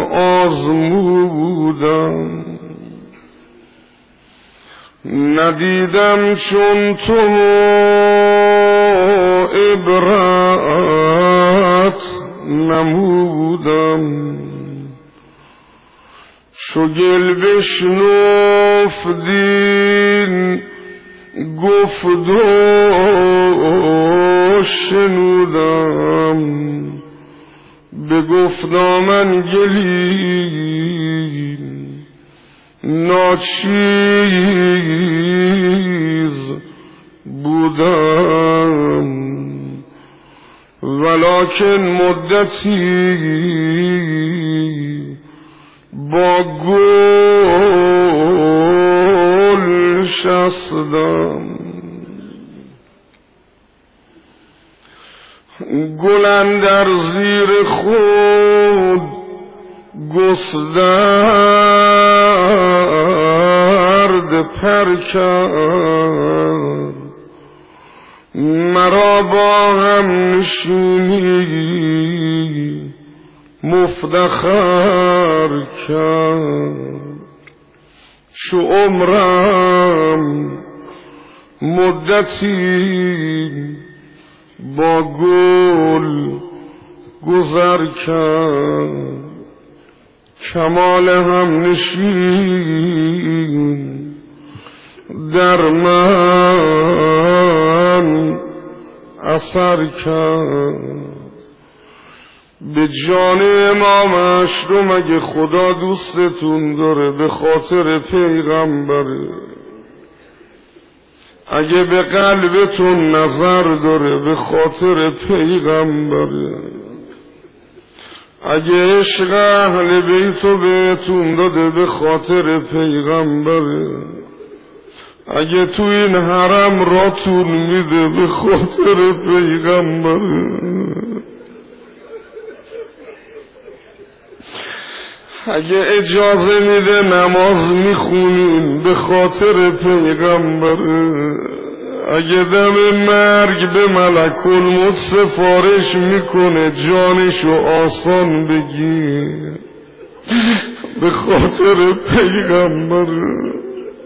آزمودم، ندیدم چون تو عبرت نمودم. چو گل بشنفتین گفت و شنودم، بگفتا من گلی ناچیز بودم، ولکن مدتی با گل شستم. گل اندر زیر خود گسترد پر کرد، مرا با هم نشینی مفتخر کرد. چو عمرم مدتی با گل گذر کرد، کمال هم نشین در من اثر کرد. به جان امام اشرم اگه خدا دوستتون داره به خاطر پیغمبره، اگه به قلبتون نظر داره به خاطر پیغمبره، اگه عشق اهل بیتو بهتون داده به خاطر پیغمبره، اگه تو این حرم راتون میده به خاطر پیغمبره. اگه اجازه میده نماز میخونیم به خاطر پیغمبره، اگه دم مرگ به ملک الموت سفارش میکنه جانشو آسان بگیر به خاطر پیغمبره،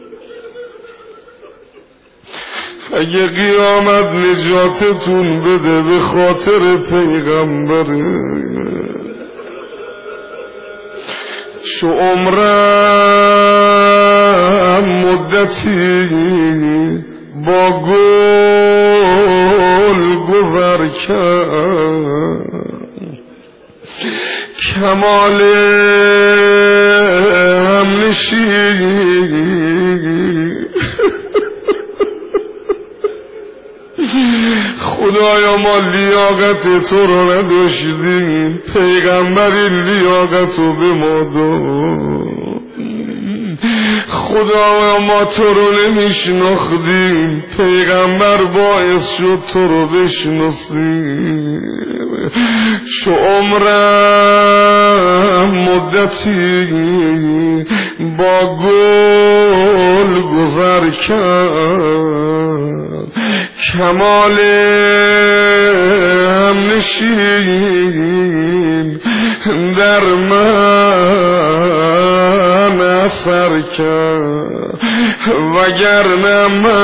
اگه قیامت نجاتتون بده به خاطر پیغمبره. شو عمرم مدتی با گل گذر کرد، کمال هم نشین خدایا ما لیاقت تو رو نداشتیم، پیغمبری لیاقت رو به ما داد. خدایا ما تو رو نمیشناختیم، پیغمبر باعث شد تو رو بشناسیم. شو عمرم مدتی با گل گذر کرد، کمال هم نشین در من اثر کرد، وگرنه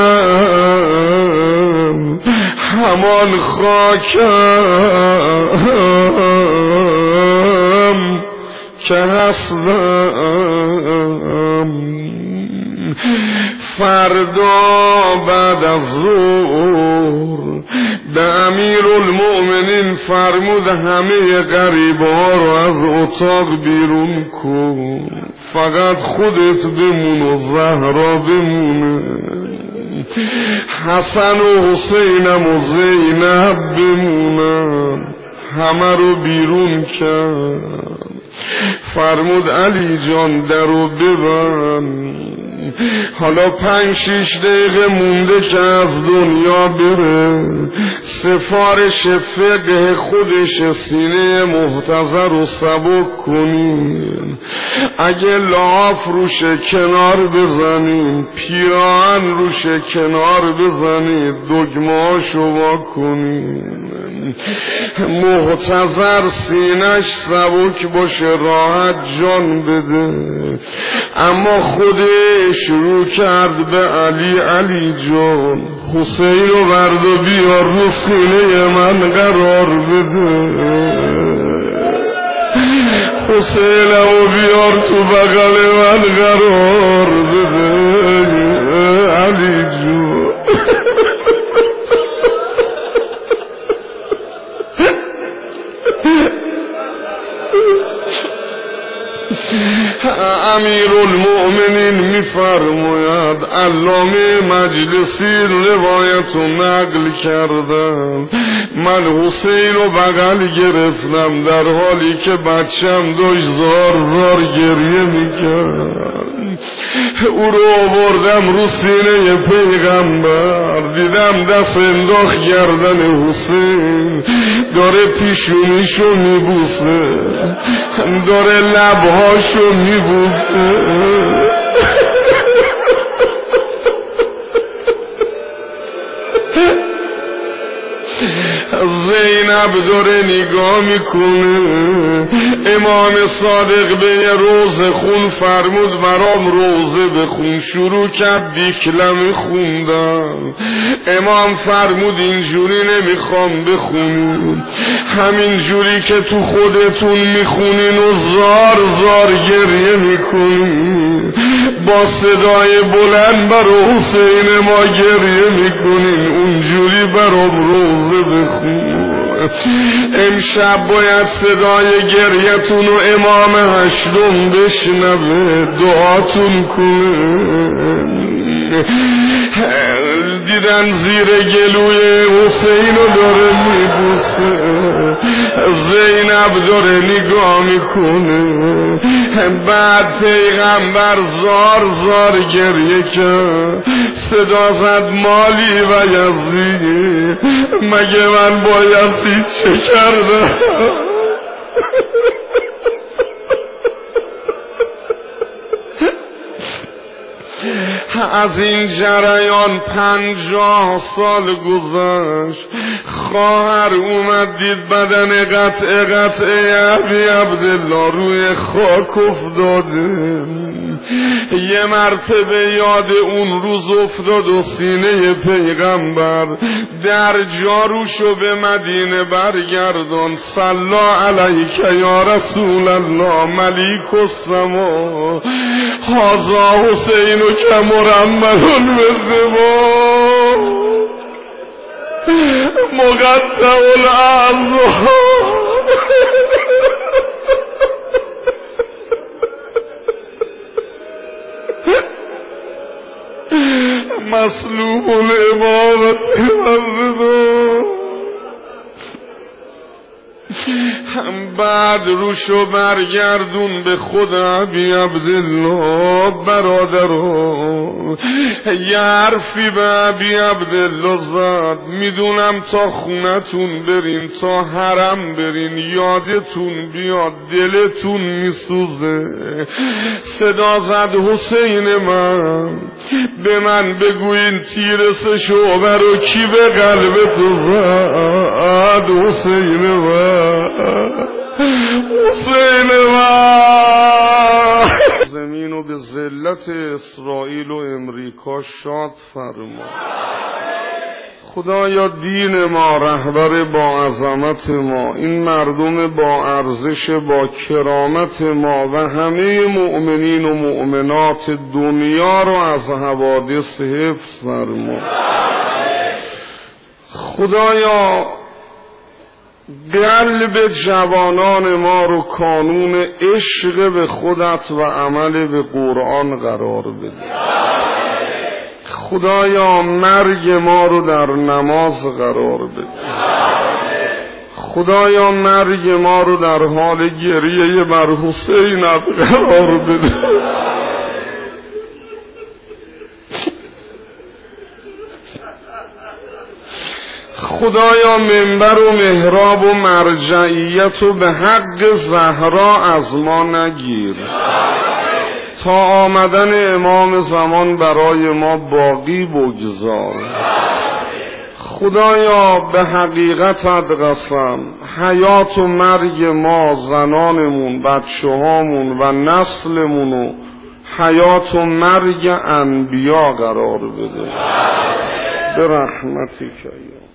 من همان خاکم که هستم. فردا بعد از ظهر به امیرالمؤمنین فرمود همه غریبه‌ها رو از اتاق بیرون کن، فقط خودت بمون و زهرا بمونه، حسن و حسینم و زینب بمونن. همه رو بیرون کرد، فرمود علی جان درو ببند، حالا پنج شیش دقیقه مونده که از دنیا بره، سفارش فقه خودش سینه محتضر رو سبک کنین، اگه لاف روش کنار بزنین، پیراهن روش کنار بزنید، دگمه‌هاشو وا کنین، محتضر سینش سبک باشه راحت جان بده. اما خودش شروع کرد به علی، علی جان حسین رو برد و بیار رو سینه من قرار بده، حسین رو بیار تو بغل من قرار بده علی جان. امیرالمؤمنین میفرماید، علامه مجلسی روایت رو نقل کردم، من حسین رو بغل گرفتم در حالی که بچم داشت زار زار گریه میکرد، او رو آوردم رو سینه پیغمبر، دیدم دست انداخت گردن حسین، داره پیشونیشو میبوسه، داره لبهاشو میبوسه. زینب داره نگاه میکنه، امام صادق به یه روزه خون فرمود برام روزه بخون، شروع کرد دیکلمه خوندم. امام فرمود اینجوری نمیخوام بخونیم، همین جوری که تو خودتون میخونین و زار زار گریه میکنین، با صدای بلند برای حسین ما گریه میکنین، اونجوری برام روزه بخون. امشب باید صدای گریتون و امام هشتم بشنوه، دعاتون کنه. دیدن زیر گلوی حسین رو داره میبوسه، زینب داره نگاه میکنه، بعد پیغمبر زار زار گریه کرد، صدا زد مالی و یزید، مگه من با یزید چه کردم؟ از این جریان پنجاه سال گذشت، خواهر اومد دید بدن قطعه قطعه ابی عبدالله روی خاک افتاده. یه مرتبه یاد اون روز افتاد و سینه پیغمبر در جاروشو به مدینه برگردان. صلا علیک یا رسول الله ملیک السما هذا حسین که مرمل بالزبا مقطع الاعضاء مسلوب الامامت والرضا. بعد روشو برگردون به خود ابی عبدالله. برادرو یه حرفی به ابی عبدالله زد، میدونم تا خونتون برین، تا حرم برین، یادتون بیاد، دلتون میسوزه. صدا زد حسین من، به من بگوین تیر سه شعبه رو کی به قلب تو زد؟ حسین من، حسین من. زمین و به ذلت اسرائیل و امریکا شاد فرما. خدایا دین ما، رهبر با عظمت ما، این مردم با ارزش با کرامت ما و همه مؤمنین و مؤمنات دنیا رو از حوادث حفظ فرما. خدایا قلب جوانان ما رو کانون عشق به خودت و عمل به قرآن قرار بده. خدایا مرگ ما رو در نماز قرار بده. خدایا مرگ ما رو در حال گریه بر حسینت قرار بده. خدایا منبر و محراب و مرجعیت و به حق زهرا از ما نگیر. تا آمدن امام زمان برای ما باقی بگذار. خدایا به حقیقتت قسم، حیات و مرگ ما، زنانمون، بچه هامون و نسلمونو حیات و مرگ انبیا قرار بده. به رحمتک یا